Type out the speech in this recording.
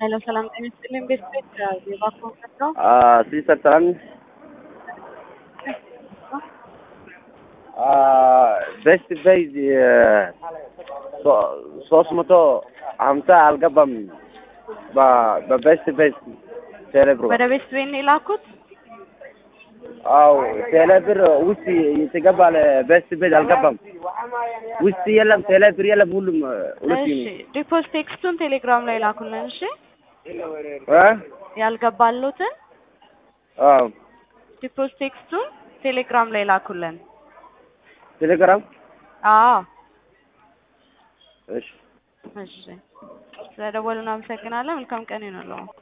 Hello, salam. Can you still in Biscuit? You work from Metro? Sister Tan, best base صوص متو عمتا القبم best base سيلبرو ወደ ቤት ወይን ይላኩት أو سيلبر وسي يتقبل best base القبم وسي يلا سيلبر يلا بقولهم እሺ ሪፖርት ቴክስቱን ቴሌግራም ላይ ላኩልን እሺ ها ያልገባሉትን ሪፖርት ቴክስቱን ቴሌግራም ላይ ላኩልን تليجرام አዎ ايش እሺ ስለደወሉን አመሰግናለሁ መልካም ቀን ይሁንልዎ